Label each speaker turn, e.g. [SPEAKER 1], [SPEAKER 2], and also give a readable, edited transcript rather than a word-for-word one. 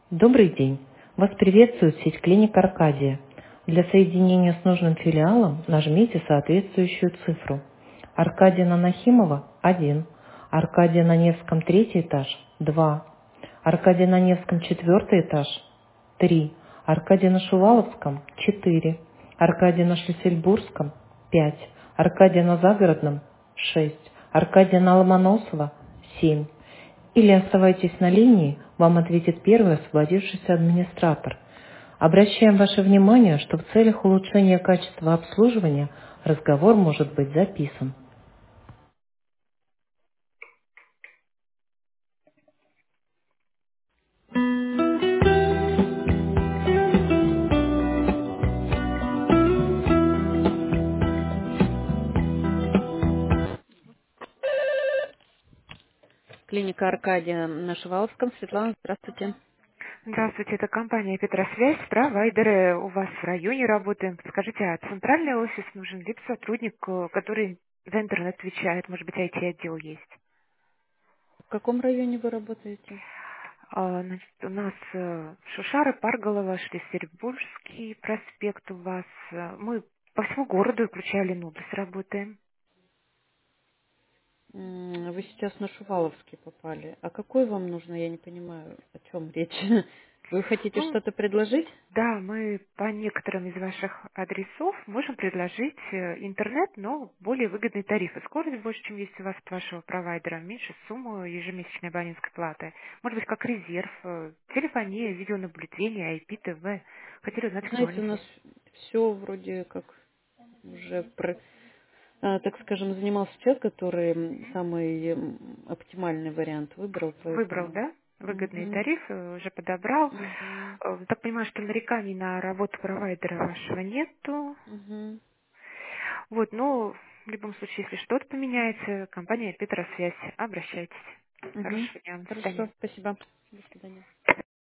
[SPEAKER 1] Добрый день! Вас приветствует сеть клиник «Аркадия». Для соединения с нужным филиалом нажмите соответствующую цифру. Аркадия на Нахимова– 1, Аркадия на Невском 3 этаж– 2, Аркадия на Невском 4 этаж– 3, Аркадия на Шуваловском– 4, Аркадия на Шлиссельбургском– 5, Аркадия на Загородном– 6, Аркадия на Ломоносова– 7. Или оставайтесь на линии, вам ответит первый освободившийся администратор. Обращаем ваше внимание, что в целях улучшения качества обслуживания разговор может быть записан. Клиника Аркадия на Шуваловском. Светлана, здравствуйте.
[SPEAKER 2] Здравствуйте, это компания Петросвязь. Провайдеры у вас в районе работаем. Скажите, а центральный офис нужен, либо сотрудник, который за интернет отвечает? Может быть, IT-отдел есть?
[SPEAKER 1] В каком районе вы работаете?
[SPEAKER 2] Значит, у нас Шушары, Парголова, Шлиссельбургский проспект у вас. Мы по всему городу, включая Ленобласть, работаем.
[SPEAKER 1] Вы сейчас на Шуваловский попали. А какой вам нужно? Я не понимаю, о чем речь. Вы хотите
[SPEAKER 2] Ну,
[SPEAKER 1] что-то предложить?
[SPEAKER 2] да, мы по некоторым из ваших адресов можем предложить интернет, но более выгодные тарифы. Скорость больше, чем есть у вас от вашего провайдера, меньше сумму ежемесячной абонентской платы. Может быть, как резерв, телефония, видеонаблюдение, IP, ТВ. Хотели узнать
[SPEAKER 1] Знаете, у
[SPEAKER 2] актуальность.
[SPEAKER 1] нас все вроде как уже так скажем, занимался человек, который самый оптимальный вариант выбрал,
[SPEAKER 2] Выбрал,
[SPEAKER 1] поэтому.
[SPEAKER 2] да? Выгодные
[SPEAKER 1] Мгм,
[SPEAKER 2] тарифы, уже подобрал.
[SPEAKER 1] мгм,
[SPEAKER 2] Так понимаю, что нареканий на работу провайдера вашего нету.
[SPEAKER 1] мгм,
[SPEAKER 2] Вот, но в любом случае, если что-то поменяется, компания Петросвязь, обращайтесь.
[SPEAKER 1] мгм.
[SPEAKER 2] Хорошего дня, до свидания.
[SPEAKER 1] Хорошо, спасибо. До свидания.